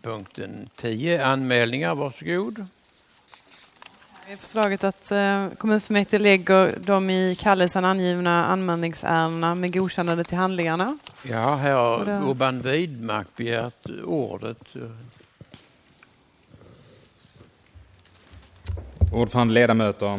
punkten 10, anmälningar. Varsågod. Det är förslaget att kommunfullmäktige lägger de i kallelsen angivna anmälningsärendena med godkännande till handlingarna. Ja, här har Urban Widmark begärt ordet. Ordförande, ledamöter.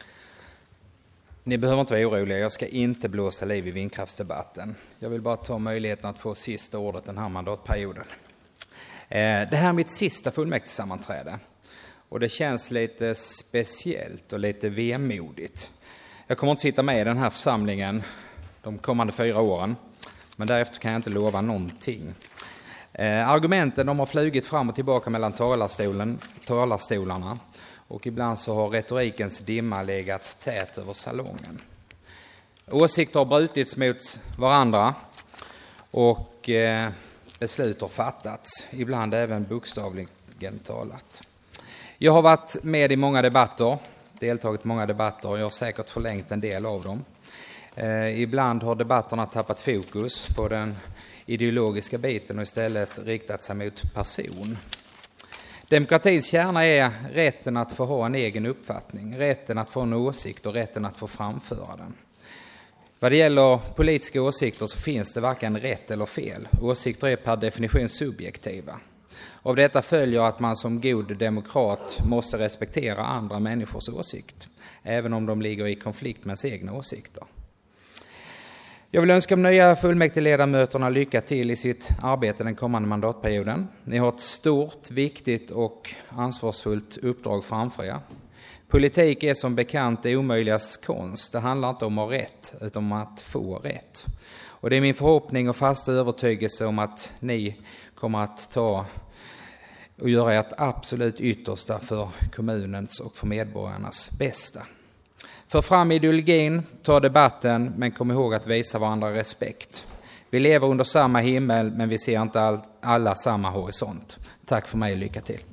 Ni behöver inte vara oroliga, jag ska inte blåsa liv i vindkraftsdebatten. Jag vill bara ta möjligheten att få sista ordet den här mandatperioden. Det här är mitt sista fullmäktigesammanträde. Och det känns lite speciellt och lite vemodigt. Jag kommer inte sitta med i den här församlingen de kommande 4 åren. Men därefter kan jag inte lova någonting. Argumenten de har flugit fram och tillbaka mellan talarstolarna. Och ibland så har retorikens dimma legat tät över salongen. Åsikter har brutits mot varandra. Och beslut har fattats. Ibland även bokstavligen talat. Jag har varit med i många debatter, deltagit i många debatter och jag har säkert förlängt en del av dem. Ibland har debatterna tappat fokus på den ideologiska biten och istället riktat sig mot person. Demokratins kärna är rätten att få ha en egen uppfattning, rätten att få en åsikt och rätten att få framföra den. Vad det gäller politiska åsikter så finns det varken rätt eller fel. Åsikter är per definition subjektiva. Av detta följer att man som god demokrat måste respektera andra människors åsikt, även om de ligger i konflikt med sina egna åsikter. Jag vill önska de nya fullmäktigeledamöterna lycka till i sitt arbete den kommande mandatperioden. Ni har ett stort, viktigt och ansvarsfullt uppdrag framför er. Politik är som bekant det omöjligas konst. Det handlar inte om att ha rätt, utan om att få rätt. Och det är min förhoppning och fasta övertygelse om att ni kommer att ta och göra ert absolut yttersta för kommunens och för medborgarnas bästa. För fram ideologin, ta debatten, men kom ihåg att visa varandra respekt. Vi lever under samma himmel, men vi ser inte alla samma horisont. Tack för mig och lycka till.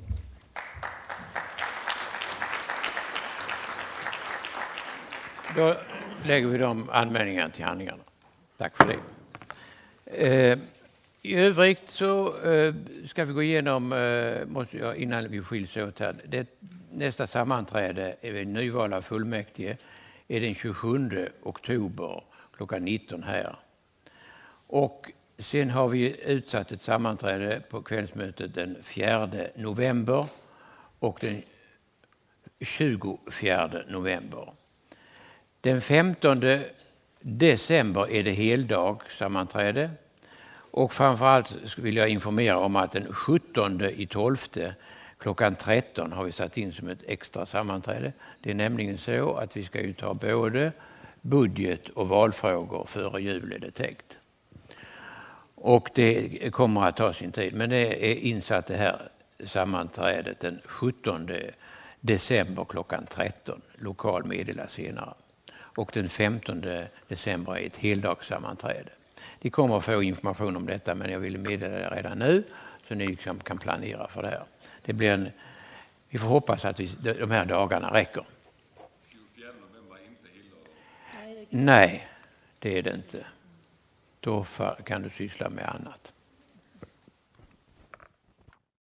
Då lägger vi de anmälningarna till handlingarna. Tack för det. I övrigt så ska vi gå igenom, innan vi skiljs åt här, nästa sammanträde är vid nyval av fullmäktige är den 27 oktober klockan 19 här. Och sen har vi utsatt ett sammanträde på kvällsmötet den 4 november och den 24 november. Den 15 december är det heldag sammanträde. Och framförallt vill jag informera om att den 17/12 klockan 13 har vi satt in som ett extra sammanträde. Det är nämligen så att vi ska ju ta både budget- och valfrågor före jul är det tänkt. Och det kommer att ta sin tid. Men det är insatt det här sammanträdet den 17 december klockan 13. Lokal meddelas senare. Och den 15 december är ett heldagssammanträde. Ni kommer att få information om detta, men jag vill meddela det redan nu så ni liksom kan planera för det här. Det blir vi får hoppas att de här dagarna räcker. 24 november är inte heldag. Nej, det är det inte. Då kan du syssla med annat.